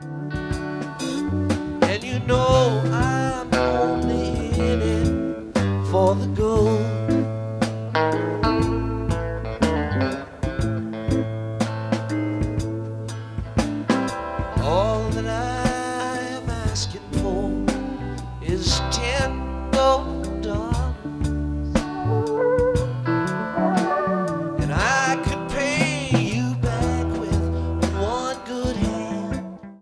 And you know I'm only in it for the gold. All that I am asking for is 10